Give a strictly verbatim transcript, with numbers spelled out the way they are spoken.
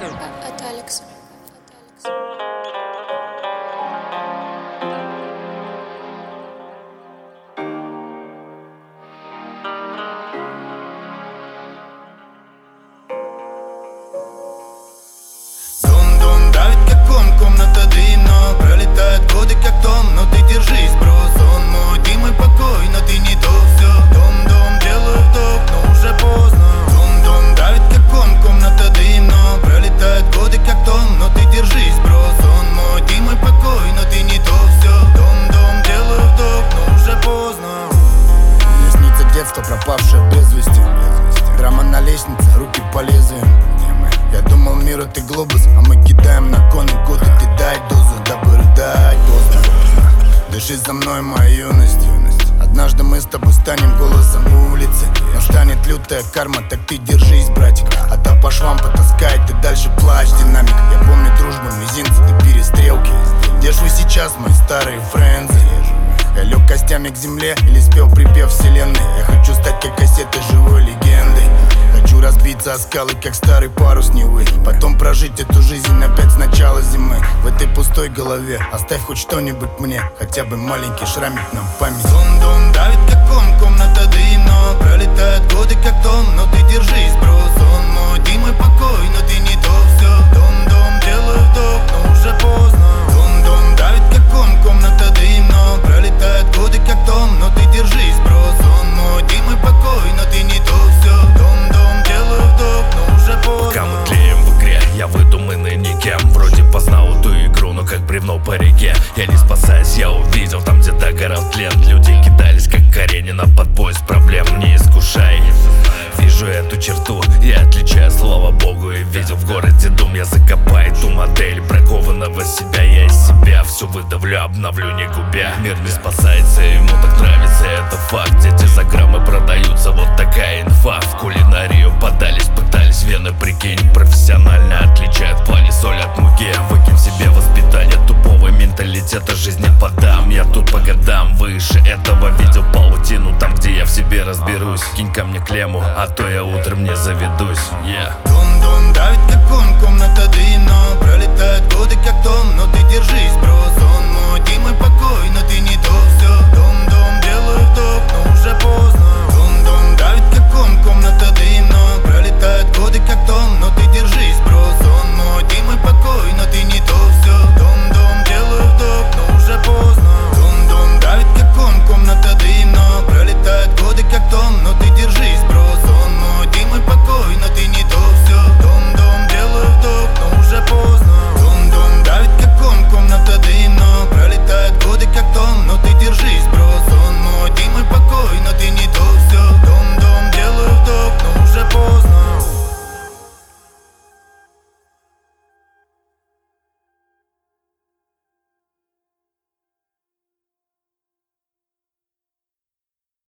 От Алекса. Дон-дон давит как ком, комната дым, но пролетают годы как том. Но ты держись, бро, сон мой, ты мой покой, но ты не то все. Дом-дом, делаю вдох, но уже поздно. Дон-дон давит как ком, комната дым, но пролетают годы как том. Но ты держись, бро, сон мой, ты мой покой, но ты не то все. Дом-дом, делаю вдох, но уже поздно. Мне снится детство, пропавшее без вести. Драма на лестнице, руки по лезвию. Я думал, мир это глобус, а мы кидаем на коны годы. Ты дай дозу, дабы рыдать поздно. Дыши за мной, моя юность. Однажды мы с тобой станем голосом улицы. Настанет лютая карма, так ты держись, братик. А та по швам потаскает, ты дальше плачь, динамик. Я помню дружбу, мизинцы, ты перестрелки. Где ж вы сейчас, мои старые френдзы? Я лег костями к земле или спел припев вселенной. Я хочу стать как кассета живой легендой. Хочу разбиться о скалы, как старый парус Невы. Потом прожить эту жизнь опять с начала зимы. В этой пустой голове оставь хоть что-нибудь мне, хотя бы маленький шрамик на память. Дон-дон давит как ком, комната дым, но пролетают годы как том. Но ты держись, бро, сон мой, ты мой покой, но ты не то все. Дом-дом, делаю вдох, но уже поздно. Дон-дон давит как ком, комната дым, но пролетают годы как том. Но ты держись, бро, сон мой, ты мой покой, но ты не то все. Дом-дом, делаю вдох, но уже поздно. Пока мы тлеем в игре, я выдуманный никем. Вроде познал эту игру, но как бревно по реке. Я не спасаюсь, я увидел там, где догорал тлен. Люди кидались, как Каренина, под поезд проблем. Не искушай, вижу эту черту, я отличаю, слава богу. И видел в городе дом, я закопаю ту модель бракованного себя. Я из себя все выдавлю, обновлю, не губя. Мир не спасается, ему так нравится, это факт. Дети за граммы продаются, вот такая инфа. В кулинарию подались, пытались, вены, прикинь. Профессионально отличают в плане соль от муки. Выкинь в себе воспитание тупого менталитета, жизни подам. Я тут по годам выше этого, видел паутину там, где я в себе разберусь. Кинь ко мне клемму, а то я утром не заведусь. Yeah. Дон-дон давит как ком, комната дым, но пролетают годы как том. Но ты держись, бро, сон мой, ты мой покой, но ты не то все. Дом-дом, делаю вдох,